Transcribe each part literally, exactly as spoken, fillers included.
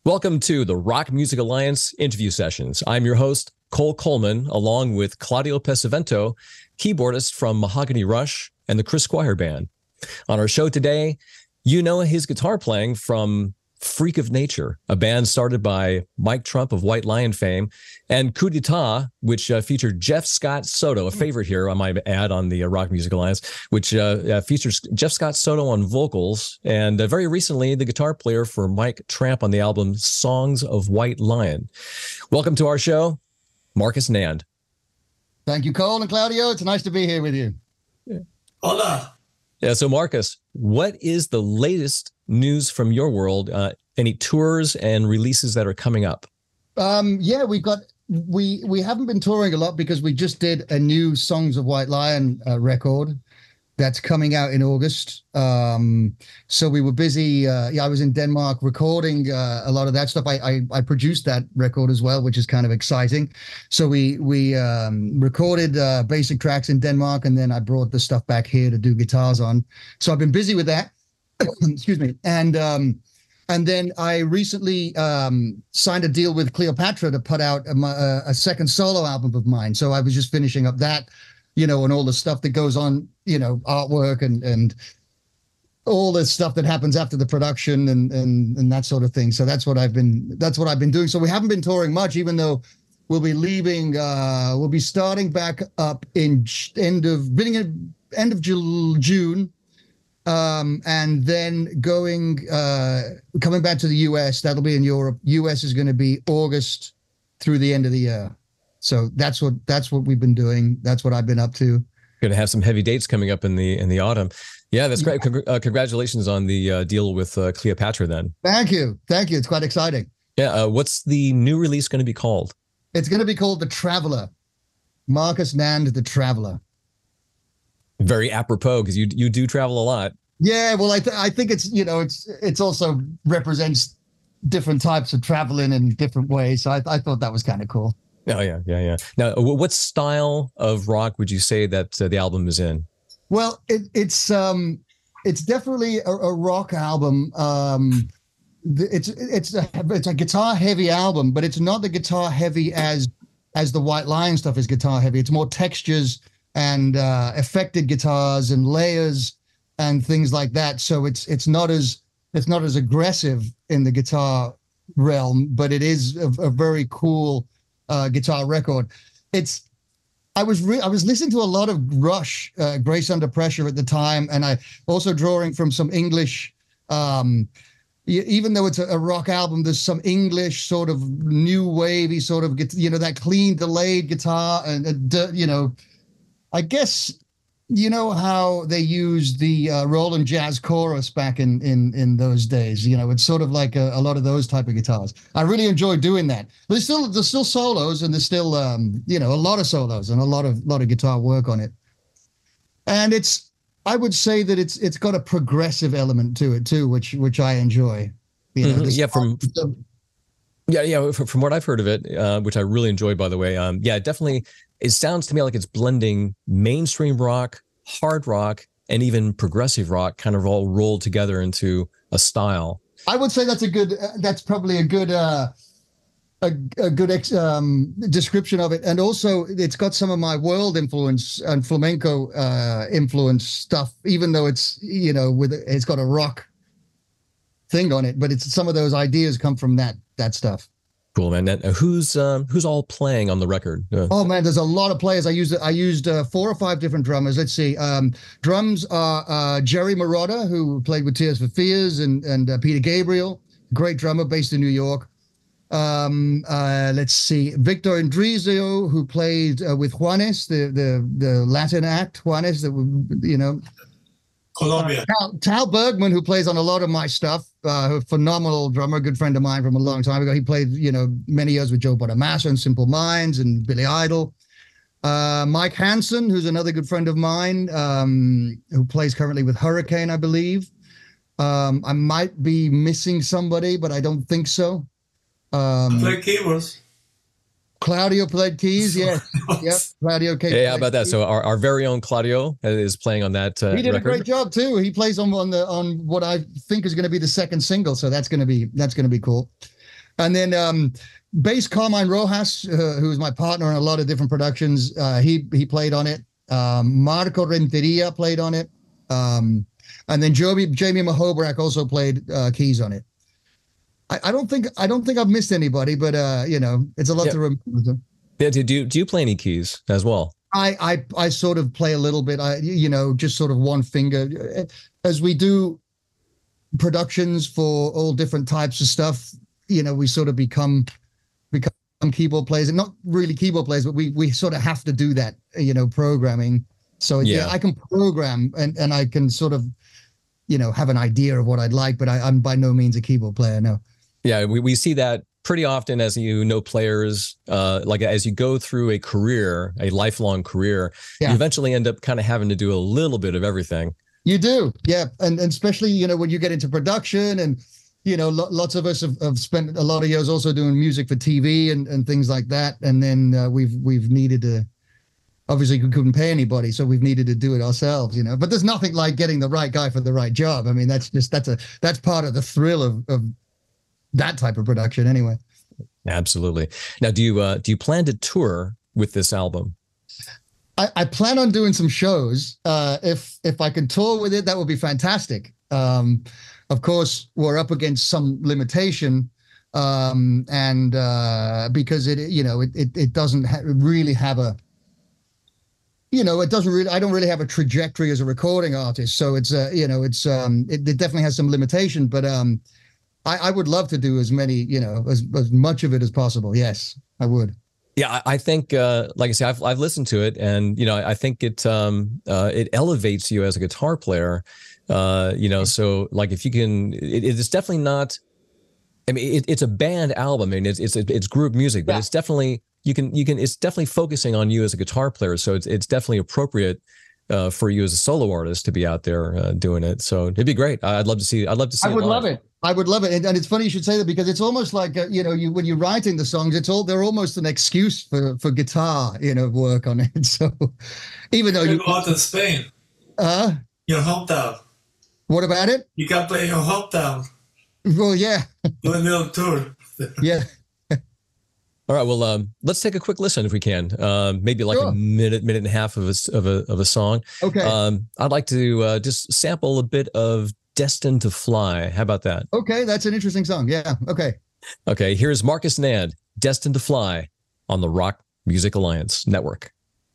Welcome to the Rock Music Alliance interview sessions. I'm your host, Cole Coleman, along with Claudio Pesavento, keyboardist from Mahogany Rush and the Chris Squire Band. On our show today, you know his guitar playing from Freak of Nature, a band started by Mike Trump of White Lion fame, and Coup d'Etat, which uh, featured Jeff Scott Soto, a favorite here, I might add, on the uh, Rock Music Alliance, which uh, uh, features Jeff Scott Soto on vocals, and uh, very recently, the guitar player for Mike Tramp on the album Songs of White Lion. Welcome to our show, Marcus Nand. Thank you, Cole and Claudio. It's nice to be here with you. Yeah. Hola. Yeah, so Marcus, what is the latest news from your world? Uh, any tours and releases that are coming up? Um, yeah, we've got we we haven't been touring a lot because we just did a new Songs of White Lion uh, record that's coming out in August. Um, so we were busy. Uh, yeah, I was in Denmark recording uh, a lot of that stuff. I, I I produced that record as well, which is kind of exciting. So we we um, recorded uh, basic tracks in Denmark, and then I brought the stuff back here to do guitars on. So I've been busy with that. Excuse me. And um, and then I recently um, signed a deal with Cleopatra to put out a, a, a second solo album of mine. So I was just finishing up that, you know, and all the stuff that goes on, you know, artwork and and all the stuff that happens after the production and and and that sort of thing. So that's what I've been that's what I've been doing. So we haven't been touring much, even though we'll be leaving. Uh, we'll be starting back up in end of beginning end of June. Um, and then going, uh, coming back to the U S, that'll be in Europe. U S is going to be August through the end of the year. So that's what, that's what we've been doing. That's what I've been up to. Going to have some heavy dates coming up in the, in the autumn. Yeah, that's great. Congr- uh, congratulations on the uh, deal with uh, Cleopatra then. Thank you. Thank you. It's quite exciting. Yeah. Uh, what's the new release going to be called? It's going to be called The Traveler. Marcus Nand, The Traveler. Very apropos because you you do travel a lot. Yeah, well, I th- I think it's, you know, it's it's also represents different types of traveling in different ways. So I I thought that was kind of cool. Oh yeah, yeah, yeah. Now, what style of rock would you say that uh, the album is in? Well, it, it's um it's definitely a, a rock album. Um, it's it's a it's a guitar heavy album, but it's not the guitar heavy as as the White Lion stuff is guitar heavy. It's more textures and uh, affected guitars and layers and things like that. So it's it's not as it's not as aggressive in the guitar realm, but it is a, a very cool uh, guitar record. It's I was re- I was listening to a lot of Rush, uh, Grace Under Pressure at the time, and I also drawing from some English. Um, even though it's a, a rock album, there's some English sort of new wavy sort of, you know, that clean delayed guitar and uh, you know. I guess, you know how they used the uh, Roland Jazz Chorus back in, in, in those days. You know, it's sort of like a, a lot of those type of guitars. I really enjoy doing that. There's still there's still solos and there's still um, you know a lot of solos and a lot of lot of guitar work on it. And it's I would say that it's it's got a progressive element to it too, which which I enjoy. You know, mm-hmm. this yeah, from. Yeah, yeah. From, from what I've heard of it, uh, which I really enjoyed, by the way. Um, yeah, definitely. It sounds to me like it's blending mainstream rock, hard rock, and even progressive rock, kind of all rolled together into a style. I would say that's a good. Uh, that's probably a good. Uh, a, a good ex, um, description of it, and also it's got some of my world influence and flamenco uh, influence stuff. Even though it's you know with it's got a rock thing on it, but it's some of those ideas come from that that stuff. Cool, man. Now, who's um, who's all playing on the record? Uh, oh man, there's a lot of players. I used I used uh, four or five different drummers. Let's see. Um, drums are uh, Jerry Marotta, who played with Tears for Fears, and and uh, Peter Gabriel, great drummer based in New York. Um, uh, let's see, Victor Indrizio, who played uh, with Juanes, the the the Latin act Juanes, that you know. Colombia. Uh, Tal, Tal Bergman, who plays on a lot of my stuff, uh, a phenomenal drummer, a good friend of mine from a long time ago. He played, you know, many years with Joe Bonamassa and Simple Minds and Billy Idol. Uh, Mike Hansen, who's another good friend of mine, um, who plays currently with Hurricane, I believe. Um, I might be missing somebody, but I don't think so. Um, I play keyboards. Claudio played keys, yeah. Yep, Claudio. Yeah, yeah, how about that? So our, our very own Claudio is playing on that uh, He did record. a great job too. He plays on on the on what I think is going to be the second single, so that's going to be that's going to be cool. And then um, bass Carmine Rojas, uh, who was my partner in a lot of different productions, uh, he he played on it. Um, Marco Renteria played on it. Um, and then Joby, Jamie Mahobrak also played uh, keys on it. I, I don't think I don't think I've missed anybody, but uh, you know, it's a lot yeah. to remember. Yeah, do you do you play any keys as well? I, I I sort of play a little bit. I you know just sort of one finger as we do productions for all different types of stuff. You know, we sort of become become keyboard players, and not really keyboard players, but we we sort of have to do that. You know, programming. So yeah, yeah I can program and and I can sort of you know have an idea of what I'd like, but I, I'm by no means a keyboard player. No. Yeah, we we see that pretty often as you know players, uh, like as you go through a career, a lifelong career, yeah. you eventually end up kind of having to do a little bit of everything. You do, yeah, and, and especially you know when you get into production, and you know lo- lots of us have, have spent a lot of years also doing music for T V and, and things like that, and then uh, we've we've needed to. Obviously, we couldn't pay anybody, so we've needed to do it ourselves, you know. But there's nothing like getting the right guy for the right job. I mean, that's just that's a that's part of the thrill of of. that type of production anyway. Absolutely. Now, do you uh, do you plan to tour with this album? I, I plan on doing some shows. Uh, if if I can tour with it, that would be fantastic. Um, of course, we're up against some limitation, um, and uh, because it you know it it, it doesn't ha- really have a you know it doesn't really I don't really have a trajectory as a recording artist. So it's uh, you know it's um, it, it definitely has some limitation, but um. I, I would love to do as many, you know, as, as much of it as possible. Yes, I would. Yeah, I, I think, uh, like I said, I've I've listened to it, and you know, I, I think it um, uh, it elevates you as a guitar player. Uh, you know, so like if you can, it, it's definitely not. I mean, it, it's a band album, I mean, it's it's it's group music, but yeah. it's definitely you can you can it's definitely focusing on you as a guitar player. So it's it's definitely appropriate. Uh, for you as a solo artist to be out there uh, doing it, so it'd be great. I'd love to see. I'd love to see. I would it love it. I would love it, and, and it's funny you should say that because it's almost like uh, you know, you when you're writing the songs, it's all they're almost an excuse for for guitar, you know, work on it. So even though you you go out to Spain, uh, your hometown. What about it? You can play your hometown. Well, yeah. Do a little tour. Yeah. All right, well, um, let's take a quick listen if we can. Uh, maybe like sure. a minute, minute and a half of a of a of a song. Okay. Um, I'd like to uh, just sample a bit of "Destined to Fly." How about that? Okay, that's an interesting song. Yeah. Okay. Okay. Here's Marcus Nand, "Destined to Fly," on the Rock Music Alliance Network.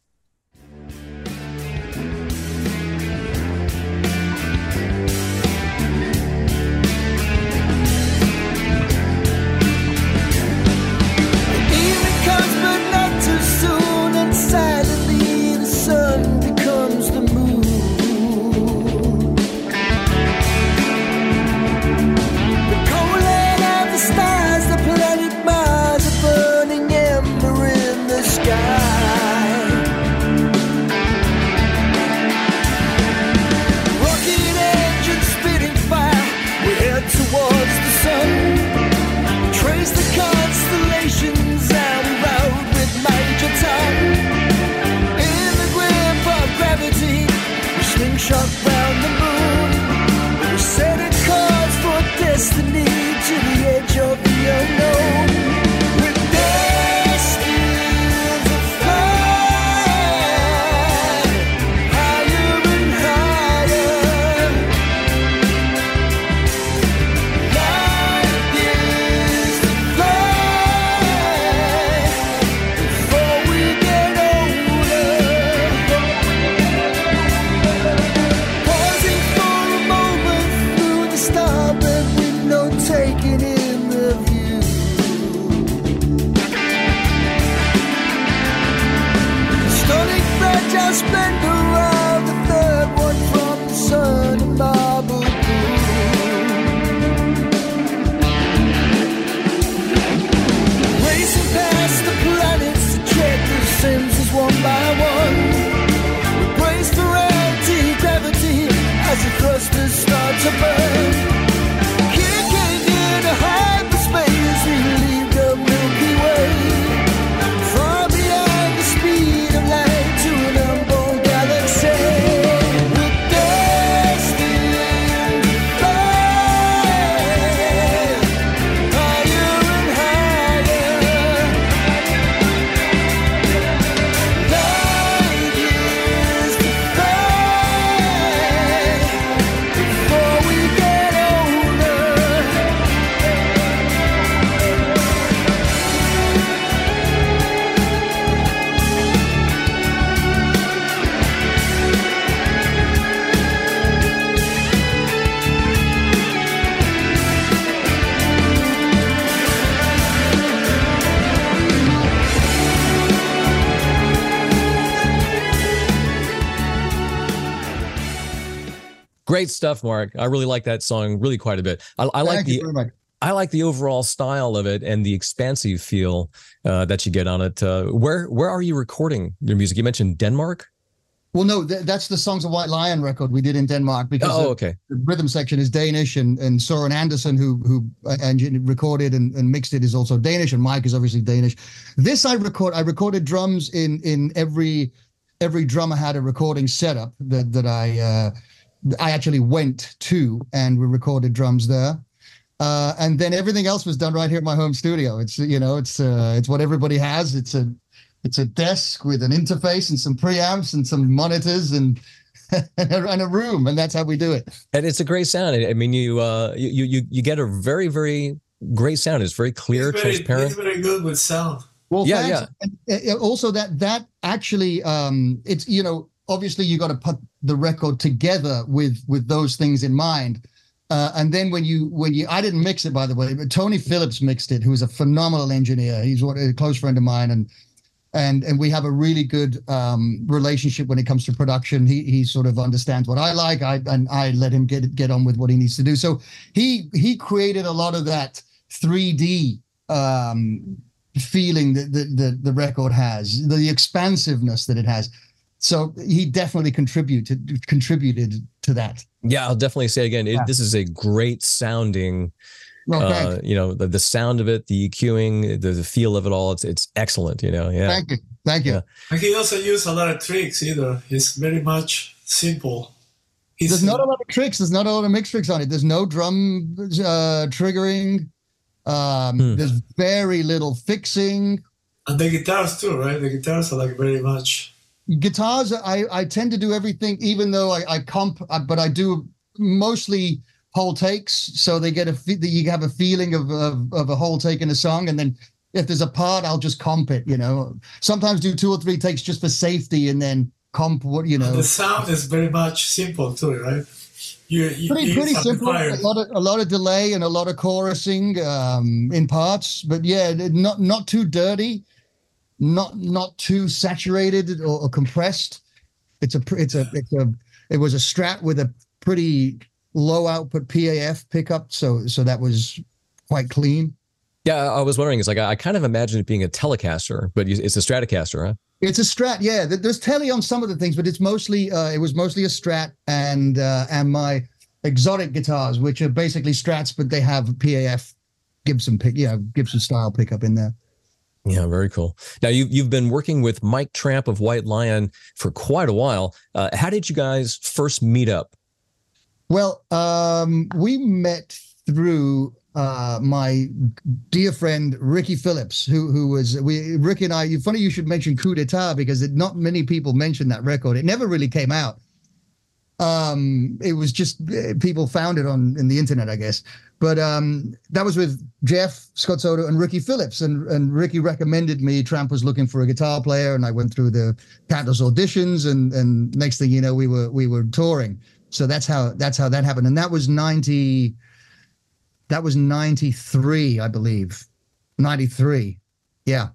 Silently, the sun becomes the moon. The cold light of the stars, the planet Mars, a burning ember in the sky. Great stuff, Mark. I really like that song really quite a bit. I, I like Thank you the very much. I like the overall style of it and the expansive feel uh, that you get on it. Uh, where where are you recording your music? You mentioned Denmark. Well, no, th- that's the Songs of White Lion record we did in Denmark because Oh, the, okay. the rhythm section is Danish, and and Soren Anderson, who who uh, engin- recorded and, and mixed it, is also Danish, and Mike is obviously Danish. This I record. I recorded drums in in every every drummer had a recording setup that that I uh, I actually went to, and we recorded drums there. Uh, and then everything else was done right here at my home studio. It's you know it's uh, it's what everybody has. It's a It's a desk with an interface and some preamps and some monitors and and a room, and that's how we do it. And it's a great sound. I mean, you uh, you you you get a very very great sound. It's very clear, He's very, transparent. he's very good with sound. Well, Yeah, thanks. And, uh, also, that that actually, um, it's you know, obviously you got to put the record together with with those things in mind. Uh, and then when you when you, I didn't mix it, by the way, but Tony Phillips mixed it, who's a phenomenal engineer. He's one, a close friend of mine, and. And and we have a really good um, relationship when it comes to production. He he sort of understands what I like, I and I let him get get on with what he needs to do. So he he created a lot of that three D um, feeling that the, the the record has, the expansiveness that it has. So he definitely contributed contributed to that. Yeah, I'll definitely say again, it, Yeah. this is a great sounding. Okay. Uh, you know, the, the sound of it, the EQing, the, the feel of it all. It's it's excellent. You know, yeah. Thank you, thank you. Yeah. And he also used a lot of tricks either. It's very much simple. He's, There's not a lot of tricks. There's not a lot of mix tricks on it. There's no drum uh, triggering. Um, Hmm. There's very little fixing. And the guitars too, right? The guitars are like very much. Guitars, I, I tend to do everything, even though I, I comp, uh, but I do mostly whole takes. So they get a fe- you have a feeling of, of of a whole take in a song, and then if there's a part, I'll just comp it. You know, sometimes do two or three takes just for safety, and then comp what you know. And the sound is very much simple too, right? You, you Pretty you pretty use simple. A amplifiers. lot of a lot of delay and a lot of chorusing um, in parts, but yeah, not not too dirty, not not too saturated or, or compressed. It's a pr- it's a it's a it was a Strat with a pretty low output P A F pickup, so so that was quite clean. Yeah, I was wondering. It's like I, I kind of imagine it being a Telecaster, but you- it's a Stratocaster, huh? It's a Strat, yeah. There- There's telly on some of the things, but it's mostly uh, it was mostly a Strat and uh, and my exotic guitars, which are basically Strats, but they have P A F Gibson pick, yeah, Gibson style pickup in there. Yeah, very cool. Now you you've been working with Mike Tramp of White Lion for quite a while. Uh, how did you guys first meet up? Well, um, we met through uh, my dear friend Ricky Phillips, who who was we Ricky and I. You funny you should mention Coup d'etat because it, not many people mention that record. It never really came out. Um, it was just uh, people found it on in the internet, I guess. But um, that was with Jeff Scott Soto and Ricky Phillips, and and Ricky recommended me. Tramp was looking for a guitar player, and I went through the countless auditions, and and next thing you know, we were we were touring. So that's how that's how that happened, and that was ninety. That was ninety-three, I believe, ninety-three. Yeah,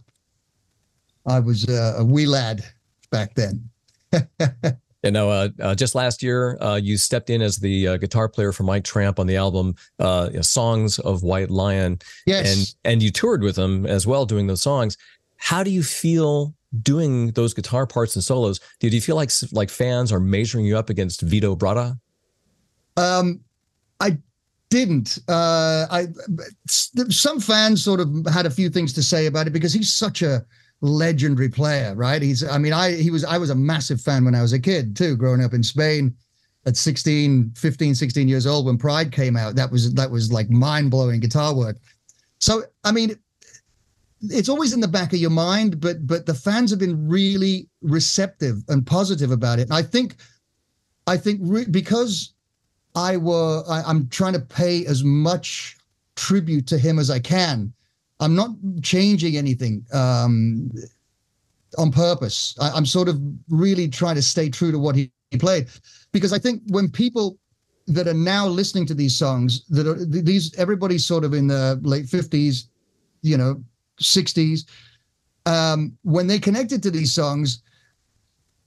I was uh, a wee lad back then. You know, uh, uh, just last year, uh, you stepped in as the uh, guitar player for Mike Tramp on the album uh, you know, "Songs of White Lion," Yes, and and you toured with him as well, doing those songs. How do you feel doing those guitar parts and solos? Do you feel like like fans are measuring you up against Vito Bratta? um, I didn't. Uh, I some fans sort of had a few things to say about it because he's such a legendary player, right? He's, I mean, I, he was, I was a massive fan when I was a kid too, growing up in Spain at sixteen, fifteen, sixteen years old when Pride came out. That was, that was like mind blowing guitar work. So, I mean, it's always in the back of your mind, but, but the fans have been really receptive and positive about it. And I think, I think re- because I were, I, I'm trying to pay as much tribute to him as I can. I'm not changing anything um, on purpose. I, I'm sort of really trying to stay true to what he, he played, because I think when people that are now listening to these songs, that are these, everybody's sort of in the late fifties, you know, sixties, um, when they connected to these songs,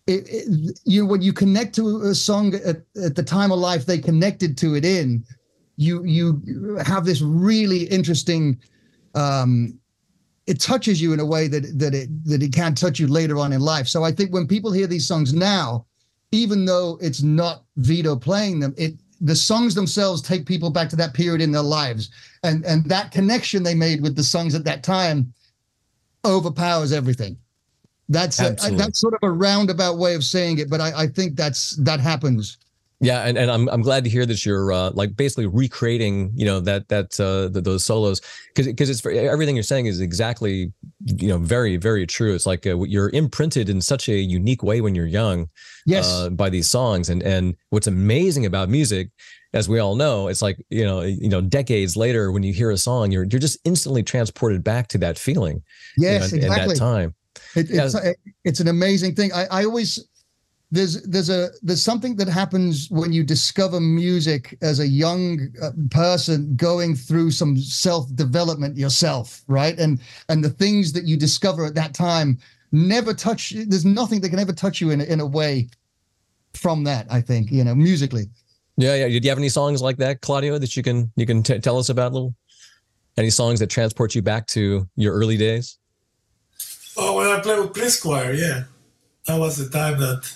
it, it, you when you connect to a song at, at the time of life they connected to it in, you you have this really interesting. Um, it touches you in a way that that it that it can't touch you later on in life. So I think when people hear these songs now, even though it's not Vito playing them, it the songs themselves take people back to that period in their lives, and and that connection they made with the songs at that time overpowers everything. That's a, that's sort of a roundabout way of saying it, but I, I think that's that happens. Yeah, and, and I'm I'm glad to hear that you're uh, like basically recreating, you know, that that uh, the, those solos, because because it's everything you're saying is exactly, you know, very very true. It's like uh, you're imprinted in such a unique way when you're young, yes, uh, by these songs. And and what's amazing about music, as we all know, it's like you know you know decades later when you hear a song, you're you're just instantly transported back to that feeling. Yes, you know, exactly. In that time, it, yeah. it's it's an amazing thing. I I always. There's there's a there's something that happens when you discover music as a young uh, person going through some self-development yourself, right? And and the things that you discover at that time never touch. There's nothing that can ever touch you in a, in a way from that. I think you know musically. Yeah, yeah. Did you have any songs like that, Claudio, that you can you can t- tell us about? Little any songs that transport you back to your early days? Oh, when I played with Chris Squire, yeah, that was the time that.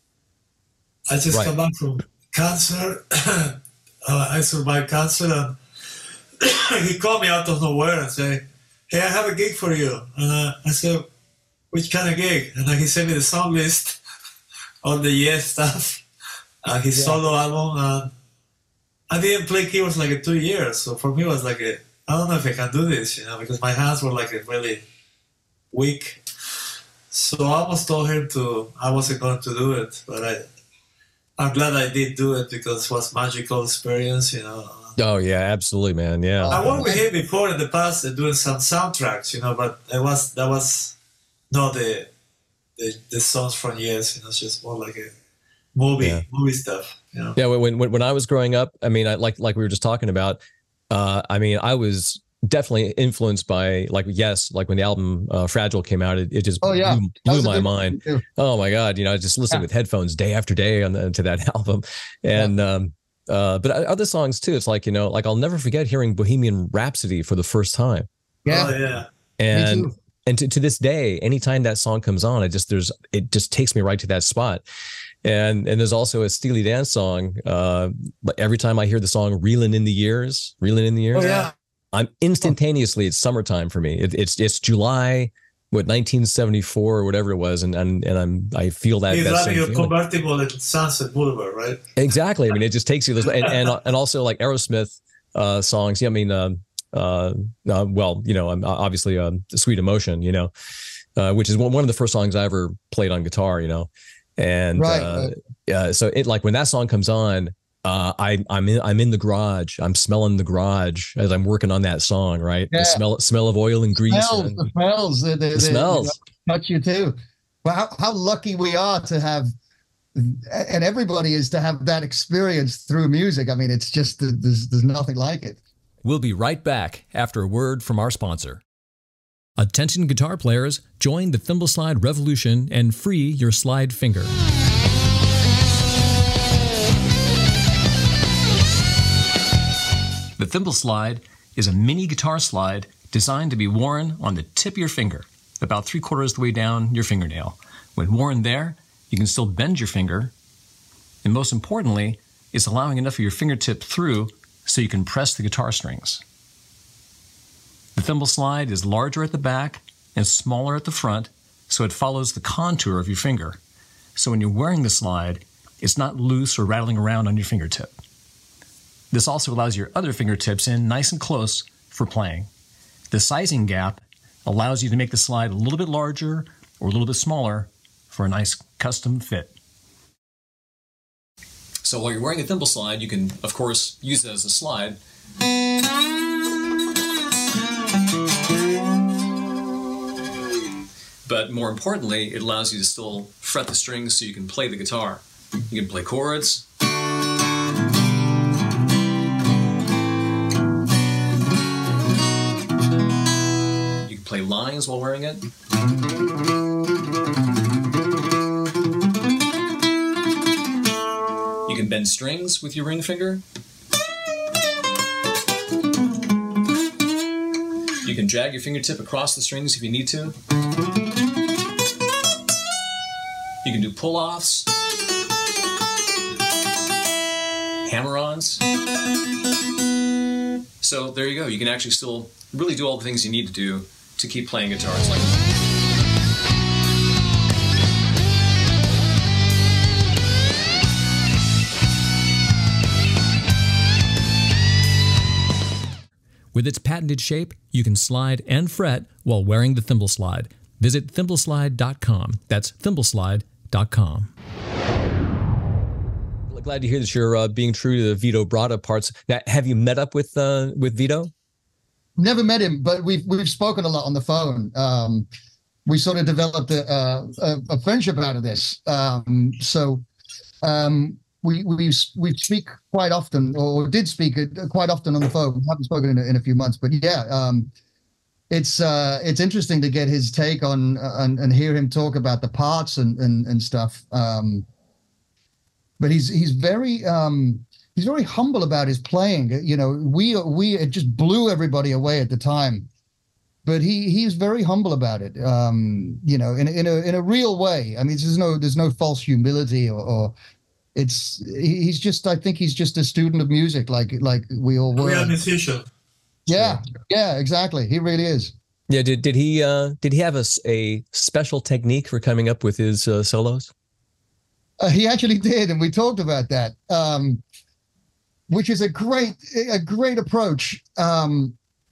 I just right. come back from cancer. uh, I survived cancer, and he called me out of nowhere and said, "Hey, I have a gig for you." And uh, I said, "Which kind of gig?" And then he sent me the song list on the Yes stuff, uh, his yeah. solo album. And I didn't play keyboards like two years, so for me it was like a, I don't know if I can do this, you know, because my hands were like really weak. So I almost told him to, I wasn't going to do it, but I. I'm glad I did do it because it was a magical experience, you know. Oh yeah, absolutely, man. Yeah. I worked with him before in the past uh, doing some soundtracks, you know, but it was that was not the the, the songs from Yes, you know, it's just more like a movie yeah. movie stuff, you know. Yeah, when when when I was growing up, I mean, I like like we were just talking about, uh, I mean, I was definitely influenced by like Yes, like when the album uh, Fragile came out, it, it just oh, yeah. blew, blew my mind. Oh my God, you know, I just listened yeah. with headphones day after day on the, to that album, and yeah. um, uh, but other songs too. It's like you know, like I'll never forget hearing Bohemian Rhapsody for the first time. Yeah, oh, yeah, and and to, to this day, anytime that song comes on, it just there's it just takes me right to that spot. And and there's also a Steely Dan song. Uh, every time I hear the song "Reelin' in the Years," "Reelin' in the Years." Oh yeah. I'm instantaneously, it's summertime for me. It, it's it's July, what nineteen seventy-four or whatever it was, and and and I'm I feel that. You're that driving same your convertible at Sunset Boulevard, right? Exactly. I mean, it just takes you this, and and, and also like Aerosmith uh, songs. Yeah, I mean, um, uh, uh, well, you know, I'm obviously um, "Sweet Emotion," you know, uh, which is one one of the first songs I ever played on guitar, you know, and right, uh, right. yeah, so it like when that song comes on. Uh, I, I'm in. I'm in the garage. I'm smelling the garage as I'm working on that song. Right, yeah. the smell smell of oil and grease. Smells, and, the smells. The, the, the smells you know, touch you too. Well, how, how lucky we are to have, and everybody is to have that experience through music. I mean, it's just there's there's nothing like it. We'll be right back after a word from our sponsor. Attention, guitar players! Join the Thimble Slide revolution and free your slide finger. The Thimble Slide is a mini guitar slide designed to be worn on the tip of your finger, about three quarters of the way down your fingernail. When worn there, you can still bend your finger, and most importantly, it's allowing enough of your fingertip through so you can press the guitar strings. The Thimble Slide is larger at the back and smaller at the front, so it follows the contour of your finger. So when you're wearing the slide, it's not loose or rattling around on your fingertip. This also allows your other fingertips in nice and close for playing. The sizing gap allows you to make the slide a little bit larger or a little bit smaller for a nice custom fit. So while you're wearing a thimble slide, you can, of course, use it as a slide. But more importantly, it allows you to still fret the strings so you can play the guitar. You can play chords. Play lines while wearing it. can bend strings with your ring finger. You can drag your fingertip across the strings if you need to. You can do pull-offs, hammer-ons. So there you go. You can actually still really do all the things you need to do to keep playing guitars like this. With its patented shape, you can slide and fret while wearing the thimble slide. Visit thimblesslide dot com. That's thimblesslide dot com. Glad to hear that you're uh, being true to the Vito Bratta parts. Now, have you met up with uh, with Vito? Never met him, but we've we've spoken a lot on the phone. Um, we sort of developed a, a, a friendship out of this. Um, so um, we we we speak quite often, or did speak quite often on the phone. We haven't spoken in a, in a few months, but yeah, um, it's uh, it's interesting to get his take on and, and hear him talk about the parts and and, and stuff. Um, but he's he's very um, he's very humble about his playing. You know, we we it just blew everybody away at the time. But he he's very humble about it, um, you know, in in a in a real way. I mean, there's no there's no false humility, or, or it's he's just I think he's just a student of music, like like we all were. We are musician. Yeah, yeah, exactly. He really is. Yeah. Did did he uh, did he have a, a special technique for coming up with his uh, solos? Uh, he actually did, and we talked about that, um, which is a great a great approach. Um,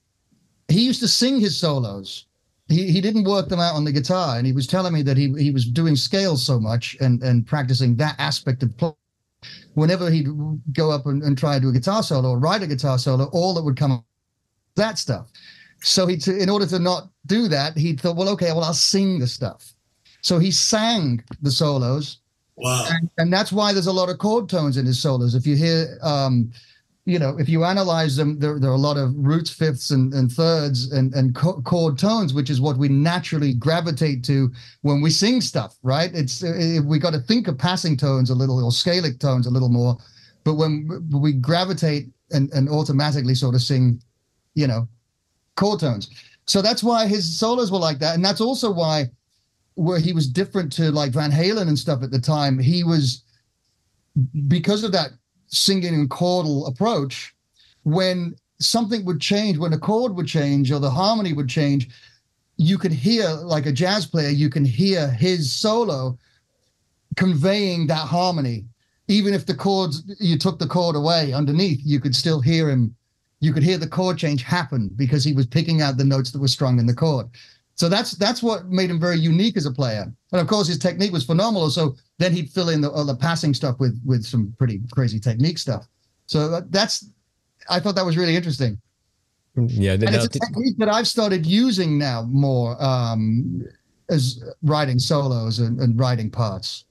He used to sing his solos. He he didn't work them out on the guitar, and he was telling me that he he was doing scales so much and and practicing that aspect of play. Whenever he'd go up and, and try to do a guitar solo or write a guitar solo, all that would come up that stuff. So he, to, in order to not do that, he thought, well, okay, well, I'll sing the stuff. So he sang the solos. Wow. And, and that's why there's a lot of chord tones in his solos. If you hear, um, you know, if you analyze them, there, there are a lot of roots, fifths, and, and thirds, and, and co- chord tones, which is what we naturally gravitate to when we sing stuff, right? It's uh, we got to think of passing tones a little, or scalic tones a little more, but when we gravitate and, and automatically sort of sing, you know, chord tones. So that's why his solos were like that, and that's also why where he was different to like Van Halen and stuff at the time. He was, because of that singing and chordal approach, when something would change, when a chord would change or the harmony would change, you could hear, like a jazz player, you can hear his solo conveying that harmony. Even if the chords, you took the chord away underneath, you could still hear him. You could hear the chord change happen because he was picking out the notes that were strung in the chord. So that's that's what made him very unique as a player. And of course, his technique was phenomenal. So then he'd fill in the, all the passing stuff with with some pretty crazy technique stuff. So that's, I thought that was really interesting. Yeah, and it's a technique that I've started using now more um, as writing solos and, and writing parts.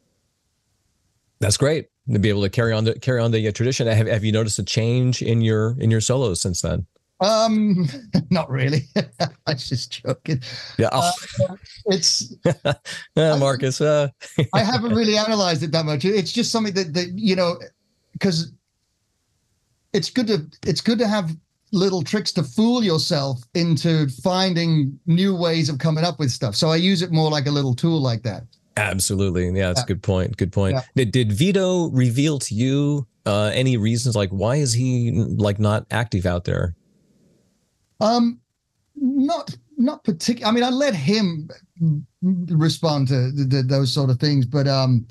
That's great to be able to carry on the carry on the uh, tradition. Have Have you noticed a change in your in your solos since then? Um, not really. I was just joking. Yeah, oh. uh, it's uh, Marcus. Uh. I haven't really analyzed it that much. It's just something that that you know, because it's good to it's good to have little tricks to fool yourself into finding new ways of coming up with stuff. So I use it more like a little tool like that. Absolutely. Yeah, that's yeah. a good point. Good point. Yeah. Did, did Vito reveal to you uh, any reasons, like why is he like not active out there? Um, not not particular. I mean, I let him respond to the, the, those sort of things, but um,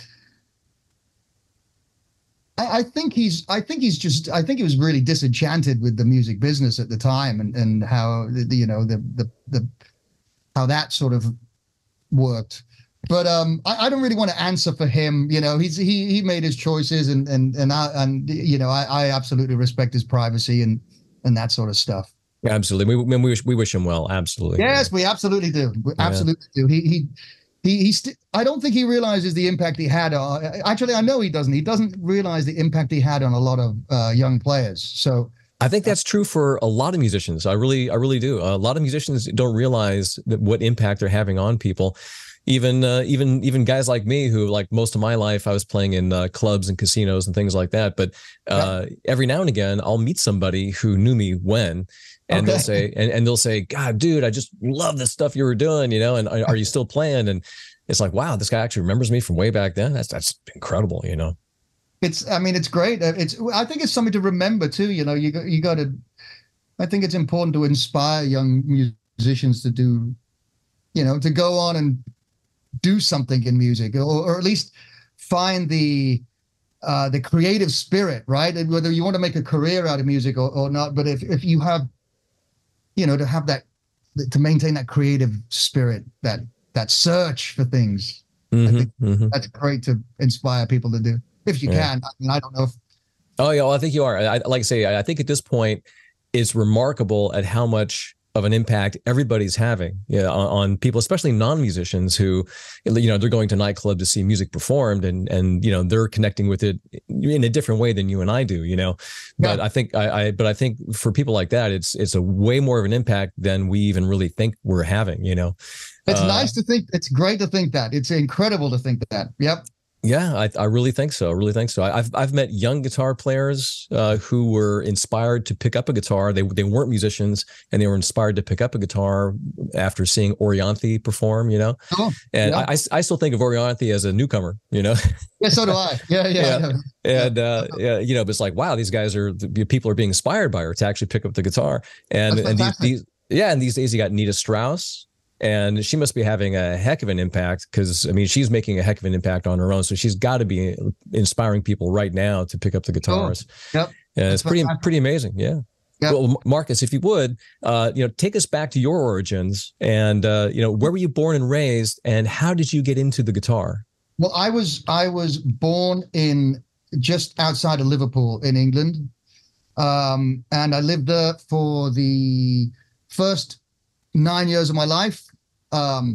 I, I think he's. I think he's just. I think he was really disenchanted with the music business at the time, and and how the, you know the the the how that sort of worked. But um, I, I don't really want to answer for him. You know, he's he he made his choices, and and and I and you know I, I absolutely respect his privacy and and that sort of stuff. Absolutely, we we wish we wish him well. Absolutely. Yes, we absolutely do. We absolutely yeah. do. He he he he. St- I don't think he realizes the impact he had on. Actually, I know he doesn't. He doesn't realize the impact he had on a lot of uh, young players. So I think that's true for a lot of musicians. I really, I really do. A lot of musicians don't realize that what impact they're having on people. Even, uh, even, even guys like me, who, like, most of my life I was playing in uh, clubs and casinos and things like that. But uh, yeah. every now and again, I'll meet somebody who knew me when, and okay. they'll say, and, and they'll say, "God, dude, I just love the stuff you were doing, you know. And are you still playing?" And it's like, wow, this guy actually remembers me from way back then. That's that's incredible, you know. It's, I mean, it's great. It's, I think it's something to remember too. You know, you got, you got to. I think it's important to inspire young musicians to do, you know, to go on and do something in music, or, or at least find the uh, the creative spirit, right? And whether you want to make a career out of music or, or not, but if if you have, you know, to have that, to maintain that creative spirit, that that search for things, mm-hmm, I think mm-hmm. that's great to inspire people to do. If you yeah. can. I mean, I don't know if. Oh, yeah, well, I think you are. I, like I say, I think at this point, it's remarkable at how much of an impact everybody's having, yeah, on, on people, especially non-musicians who, you know, they're going to nightclub to see music performed, and and you know, they're connecting with it in a different way than you and I do, you know. But yeah. I think I, I, but I think for people like that, it's it's a way more of an impact than we even really think we're having, you know. It's uh, nice to think. It's great to think that. It's incredible to think that. Yep. Yeah, I, I really think so. I really think so. I, I've I've met young guitar players uh, who were inspired to pick up a guitar. They they weren't musicians, and they were inspired to pick up a guitar after seeing Orianthi perform. You know, oh, and yeah. I, I still think of Orianthi as a newcomer. You know. Yeah, so do I. Yeah, yeah. yeah. And uh, yeah, you know, but it's like, wow, these guys are people are being inspired by her to actually pick up the guitar. And and these, these yeah, and these days you got Nita Strauss. And she must be having a heck of an impact, because, I mean, she's making a heck of an impact on her own. So she's got to be inspiring people right now to pick up the guitars. Oh, yep. And it's pretty pretty amazing. Yeah. Yep. Well, Marcus, if you would, uh, you know, take us back to your origins, and, uh, you know, where were you born and raised, and how did you get into the guitar? Well, I was I was born in just outside of Liverpool in England. Um, and I lived there for the first nine years of my life. Um,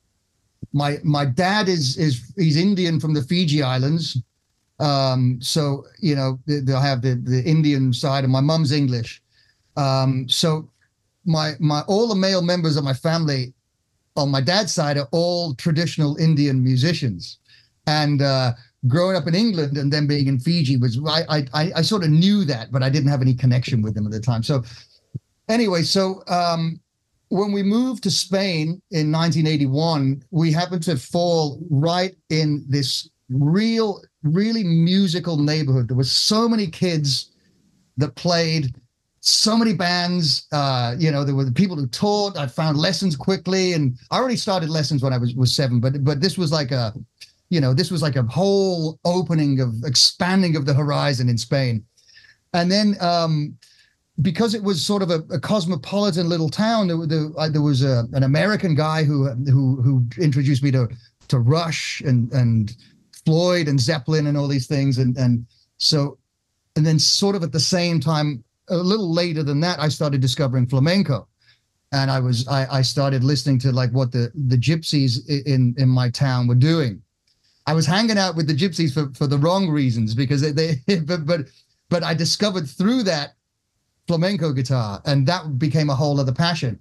my my dad is is he's Indian from the Fiji Islands, um, so you know they'll have the the Indian side, and my mum's English. Um, so my my all the male members of my family on my dad's side are all traditional Indian musicians, and uh, growing up in England and then being in Fiji was I I I sort of knew that, but I didn't have any connection with them at the time. So anyway, so. Um, When we moved to Spain in nineteen eighty-one, we happened to fall right in this real, really musical neighborhood. There were so many kids that played, so many bands. Uh, you know, there were the people who taught. I found lessons quickly, and I already started lessons when I was was seven. But but this was like a, you know, this was like a whole opening of expanding of the horizon in Spain, and then. Um, Because it was sort of a, a cosmopolitan little town, there, there, uh, there was a, an American guy who who who introduced me to to Rush and and Floyd and Zeppelin and all these things, and and so, and then sort of at the same time, a little later than that, I started discovering flamenco, and I was I, I started listening to like what the the gypsies in in my town were doing. I was hanging out with the gypsies for for the wrong reasons, because they, they but but but I discovered through that. Flamenco guitar, and that became a whole other passion.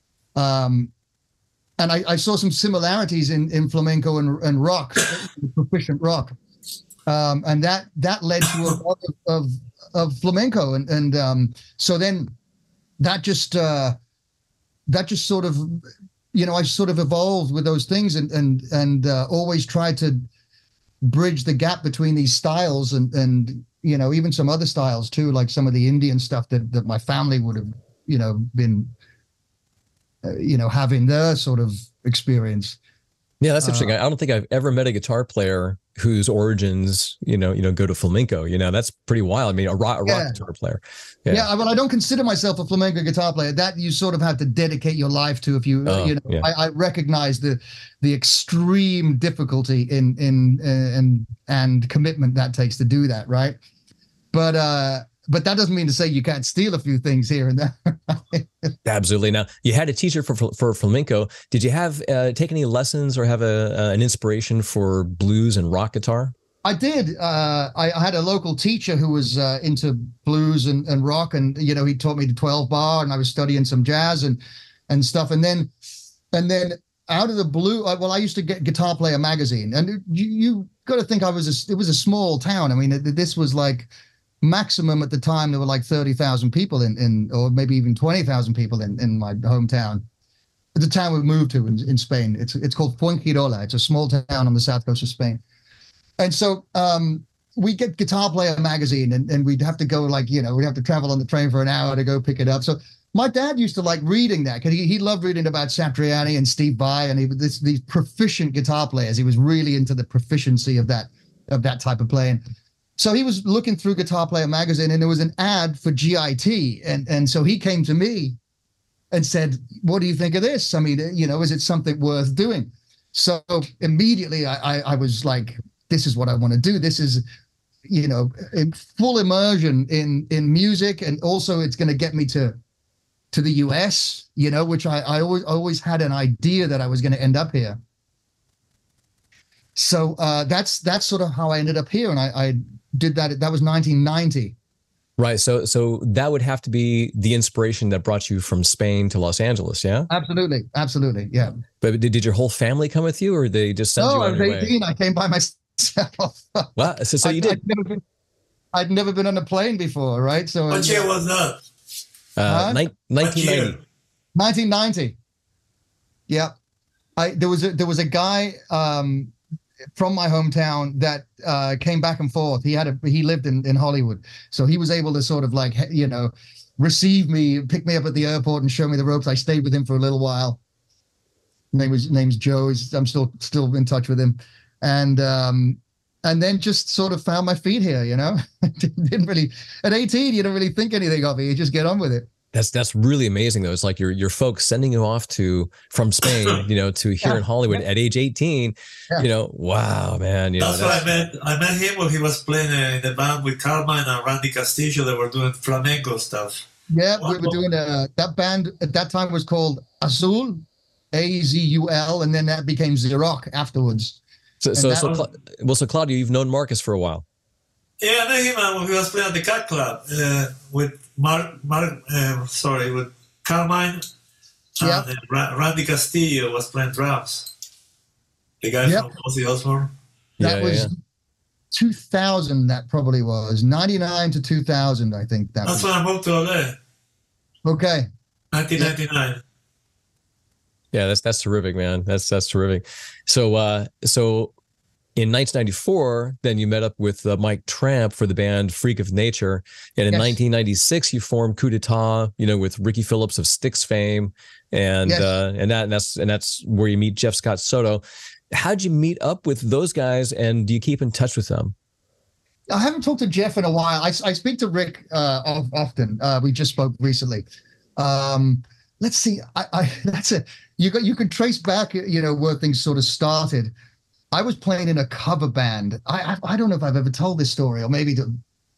Um, and I, I saw some similarities in, in flamenco and, and rock, proficient rock, um, and that that led to a lot of, of, of flamenco, and and um, so then that just uh, that just sort of, you know, I sort of evolved with those things, and and and uh, always tried to bridge the gap between these styles, and and. You know, even some other styles too, like some of the Indian stuff that, that my family would have, you know, been, uh, you know, having their sort of experience. Yeah, that's interesting. Uh, I don't think I've ever met a guitar player whose origins, you know, you know, go to flamenco. You know, that's pretty wild. I mean, a rock, a rock yeah. guitar player. Yeah. yeah, well, I don't consider myself a flamenco guitar player. That you sort of have to dedicate your life to. If you, oh, you know, yeah. I, I recognize the the extreme difficulty in in uh, and and commitment that takes to do that, right? But uh, but that doesn't mean to say you can't steal a few things here and there. Absolutely. Now, you had a teacher for for flamenco. Did you have uh, take any lessons or have a uh, an inspiration for blues and rock guitar? I did. Uh, I, I had a local teacher who was uh, into blues and, and rock, and you know he taught me the twelve bar, and I was studying some jazz and and stuff. And then and then out of the blue, uh, well, I used to get Guitar Player magazine, and you, you got to think I was a, it was a small town. I mean, it, this was like maximum at the time. There were like thirty thousand people in in, or maybe even twenty thousand people in in my hometown. The town we moved to in, in Spain. It's it's called Fuengirola. It's a small town on the south coast of Spain. And so um, we get Guitar Player magazine, and, and we'd have to go like, you know, we'd have to travel on the train for an hour to go pick it up. So my dad used to like reading that because he, he loved reading about Satriani and Steve Vai, and he was this, these proficient guitar players. He was really into the proficiency of that of that type of playing. So he was looking through Guitar Player magazine, and there was an ad for G I T. And, and so he came to me and said, what do you think of this? I mean, you know, is it something worth doing? So immediately I, I, I was like, this is what I want to do. This is, you know, in full immersion in in music, and also it's going to get me to to the U S, you know, which I, I always always had an idea that I was going to end up here. So uh, that's that's sort of how I ended up here, and I, I did that. That was nineteen ninety. Right. So so that would have to be the inspiration that brought you from Spain to Los Angeles, yeah? Absolutely, absolutely, yeah. But did, did your whole family come with you, or they just send no, you on I was your eighteen. way? I came by myself. Wow. So, so you I'd, did. I'd never, been, I'd never been on a plane before, right? So What year was that? Uh, Huh? ni- nineteen ninety. nineteen ninety. Yeah, I there was a, there was a guy um, from my hometown that uh, came back and forth. He had a he lived in, in Hollywood, so he was able to sort of like you know receive me, pick me up at the airport, and show me the ropes. I stayed with him for a little while. Name was name's Joe. He's, I'm still still in touch with him, and um, and then just sort of found my feet here. You know, didn't really at eighteen. You don't really think anything of it. You just get on with it. That's that's really amazing though. It's like your your folks sending you off to from Spain, you know, to here Yeah. in Hollywood at age eighteen. Yeah. You know, wow, man. You That's, know, what I met. I met him when he was playing uh, in the band with Carmine and Randy Castillo. They were doing flamenco stuff. Yeah, we were Wow. doing a that band at that time was called Azul, A Z U L, and then that became Xerox afterwards. So so, that so was- Cla- well, so Claudio, you've known Marcus for a while. Yeah, I met him uh, when he was playing at the Cat Club uh, with Mark, Mark uh, sorry, with Carmine. Yeah. And uh, Ra- Randy Castillo was playing drums. The guy Yep. from Ozzy Osbourne. That Yeah, was yeah. two thousand. That probably was ninety-nine to two thousand. I think that That's was. when I moved to L A, Okay. nineteen ninety-nine. Yeah, that's that's terrific, man. That's that's terrific. So uh so in nineteen ninety-four, then you met up with uh, Mike Tramp for the band Freak of Nature, and in Yes. nineteen ninety-six you formed Coup d'Etat, you know, with Ricky Phillips of Styx fame, and Yes. uh, and that and that's and that's where you meet Jeff Scott Soto. How'd you meet up with those guys, and do you keep in touch with them? I haven't talked to Jeff in a while. I, I speak to Rick uh, of- often. Uh, we just spoke recently. Um, let's see. I, I that's it. You got you could trace back, you know, where things sort of started. I was playing in a cover band. I I, I don't know if I've ever told this story, or maybe the,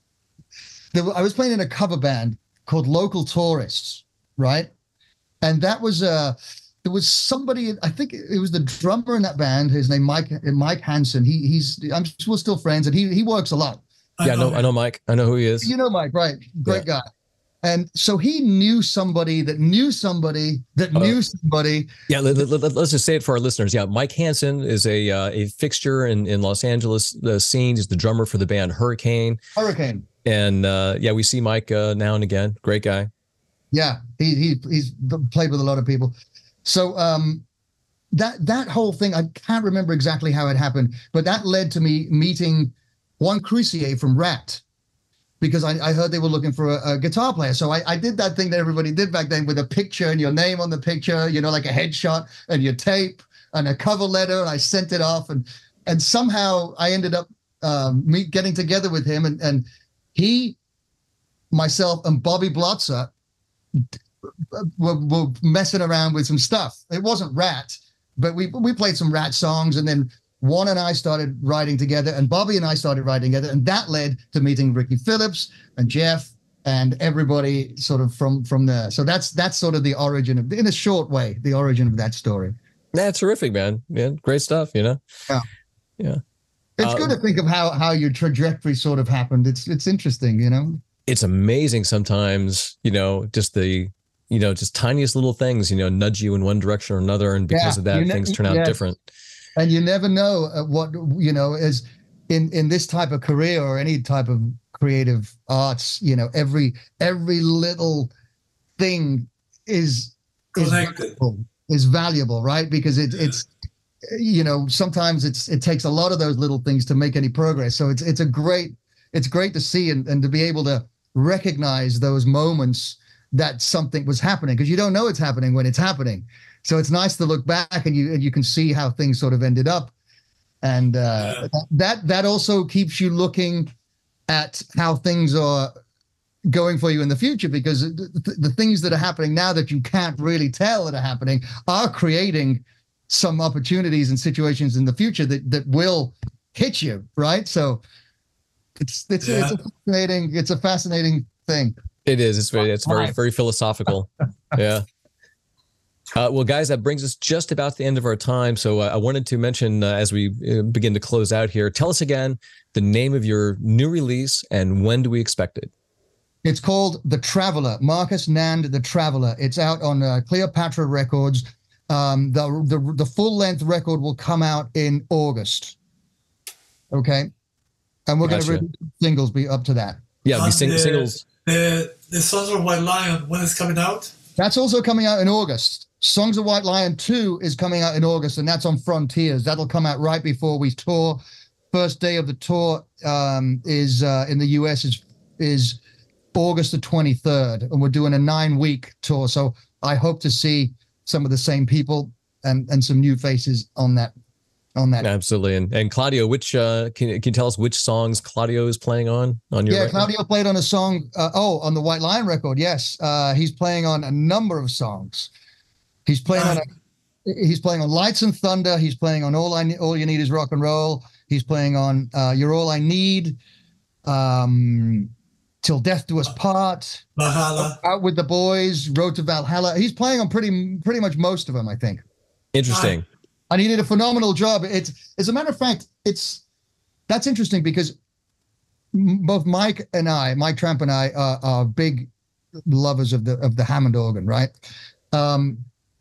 there, I was playing in a cover band called Local Tourists, right? And that was uh there was somebody. I think it was the drummer in that band. His name Mike Mike Hansen. He he's I'm we're still friends, and he he works a lot. Yeah, I know, I know Mike. I know who he is. You know Mike, right? Great guy. And so he knew somebody that knew somebody that Uh, knew somebody. Yeah, let, let, let, let's just say it for our listeners. Yeah, Mike Hansen is a uh, a fixture in, in Los Angeles the scene. He's the drummer for the band Hurricane, Hurricane. and uh, yeah, we see Mike uh, now and again. Great guy. Yeah, he he he's played with a lot of people. So um, that that whole thing, I can't remember exactly how it happened, but that led to me meeting Juan Crucier from Rat, because I, I heard they were looking for a, a guitar player. So I, I did that thing that everybody did back then with a picture and your name on the picture, you know, like a headshot and your tape and a cover letter. And I sent it off, and and somehow I ended up um, me getting together with him, and and he, myself, and Bobby Blotzer were, were messing around with some stuff. It wasn't Rat, but we we played some Rat songs, and then Juan and I started writing together, and Bobby and I started writing together, and that led to meeting Ricky Phillips and Jeff and everybody sort of from from there. So that's that's sort of the origin of, in a short way, the origin of that story. Yeah, terrific, man. Yeah, great stuff. You know. Yeah. Yeah. It's Uh, good to think of how how your trajectory sort of happened. It's it's interesting, you know. It's amazing sometimes, you know, just the, you know, just tiniest little things, you know, nudge you in one direction or another. And because Yeah, of that, you ne- things turn out yes. different. And you never know uh, what, you know, is in in this type of career or any type of creative arts, you know, every every little thing is is Connected. valuable, is valuable, right? Because it, it's, you know, sometimes it's it takes a lot of those little things to make any progress. So it's it's a great it's great to see and, and to be able to recognize those moments that something was happening, because you don't know it's happening when it's happening. So it's nice to look back and you and you can see how things sort of ended up, and uh, that that also keeps you looking at how things are going for you in the future, because the, the things that are happening now that you can't really tell that are happening are creating some opportunities and situations in the future that that will hit you, right? So it's it's, Yeah. it's a fascinating it's a fascinating thing. It is. It's very, it's very, Right. very philosophical. Yeah. Uh, well, guys, that brings us just about the end of our time. So uh, I wanted to mention uh, as we uh, begin to close out here, tell us again the name of your new release and when do we expect it? It's called The Traveler, Marcus Nand, The Traveler. It's out on uh, Cleopatra Records. Um, the, the the full length record will come out in August. Okay, and we're Gotcha. going to release singles be up to that. Yeah, be And sing- the, singles. The, the Sons of White Lion, when it's coming out? That's also coming out in August. Songs of White Lion two is coming out in August, and that's on Frontiers. That'll come out right before we tour. First day of the tour um, is uh, in the U S is is August the twenty-third, and we're doing a nine-week tour. So I hope to see some of the same people and and some new faces on that on that. Absolutely. And and Claudio, which uh, can can you tell us which songs Claudio is playing on on your Yeah, record? Claudio played on a song. Uh, oh, on the White Lion record. Yes, uh, he's playing on a number of songs. He's playing on a, he's playing on Lights and Thunder. He's playing on All I Ne- All You Need Is Rock and Roll. He's playing on uh, You're All I Need. Um, Till Death Do Us Part. Valhalla. Out with the Boys. Road to Valhalla. He's playing on pretty pretty much most of them, I think. Interesting. And he did a phenomenal job. It's, as a matter of fact, it's that's interesting because m- both Mike and I, Mike Tramp and I, are, are big lovers of the of the Hammond organ, right? Um,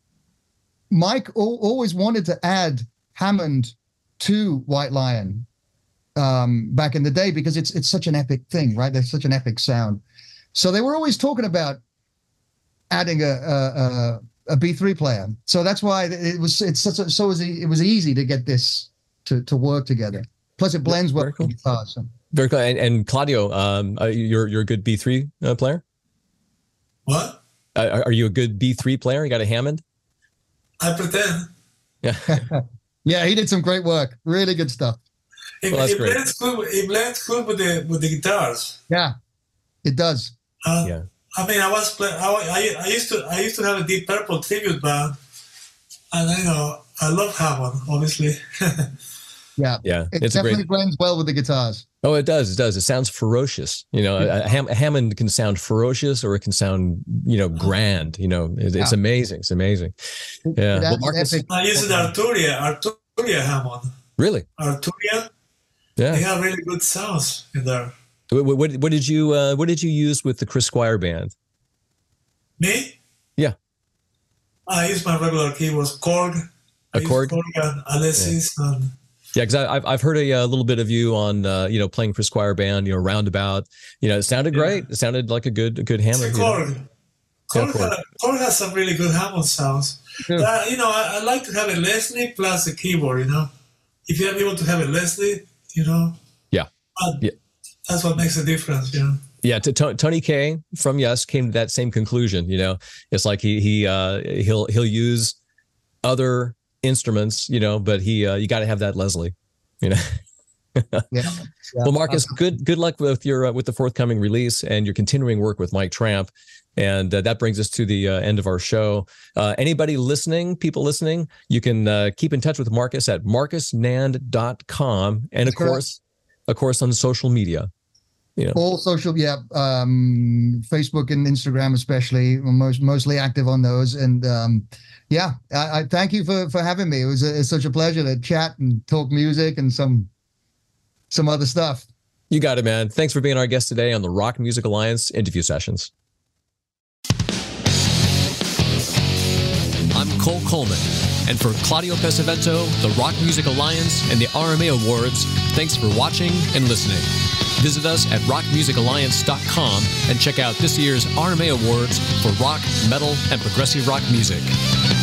Mike al- always wanted to add Hammond to White Lion um, back in the day because it's it's such an epic thing, right? There's such an epic sound. So they were always talking about adding a a, a, a B three player. So that's why it was it's such a, so it was, it was easy to get this to to work together. Plus, it blends well Very with cool. the guitar. So. Very cool. And, and Claudio, um, uh, you're you're a good B three uh, player. What? Uh, are are you a good B three player? You got a Hammond? I pretend. Yeah. Yeah, he did some great work. Really good stuff. It, Well, that's it great. blends good. with- It blends good with the with the guitars. Yeah, it does. Uh, Yeah. I mean, I was play, I, I, I used to I used to have a Deep Purple tribute band, and you know I love Hammond, obviously. Yeah, Yeah. it It's a definitely great. blends well with the guitars. Oh, it does. It does. It sounds ferocious. You know, a, a, Ham, a Hammond can sound ferocious or it can sound, you know, grand. You know, it, it's Yeah. amazing. It's amazing. Yeah. It Well, adds Marcus, epic- I used Arturia, Arturia Hammond, really? Arturia. They Yeah. have really good sounds in there. What, what, what did you uh, What did you use with the Chris Squire band? Me? Yeah. I use my regular keyboards, Korg. I A use Korg? Korg and Alessis and Yeah, because I've I've heard a, uh little bit of you on uh, you know playing Chris Squire band, you know, Roundabout. You know, it sounded Yeah. great. It sounded like a good a good it's a Hammond. You know? Korg. Yeah, Korg, Korg. had- Korg has some really good Hammond sounds. Yeah. Uh, you know, I, I like to have a Leslie plus a keyboard, you know. If you're able to have a Leslie, you know. Yeah. uh, Yeah. That's what makes a difference, you know. Yeah, to, to, Tony K from Yes came to that same conclusion. You know, it's like he he uh, he'll he'll use other instruments, you know, but he uh, you got to have that Leslie, you know. Yeah. Yeah. Well, Marcus, good good luck with your uh, with the forthcoming release and your continuing work with Mike Tramp. And uh, that brings us to the uh, end of our show. Uh, anybody listening, people listening, you can uh, keep in touch with Marcus at marcus nand dot com, and of That's correct. course, of course, on social media. You know, All social, yeah, um, Facebook and Instagram especially. I'm most mostly active on those, and um, yeah, I, I thank you for for having me. It was a, it's such a pleasure to chat and talk music and some some other stuff. You got it, man. Thanks for being our guest today on the Rock Music Alliance interview sessions. I'm Cole Coleman, and for Claudio Pesavento, the Rock Music Alliance, and the R M A Awards, thanks for watching and listening. Visit us at rock music alliance dot com and check out this year's R M A Awards for rock, metal, and progressive rock music.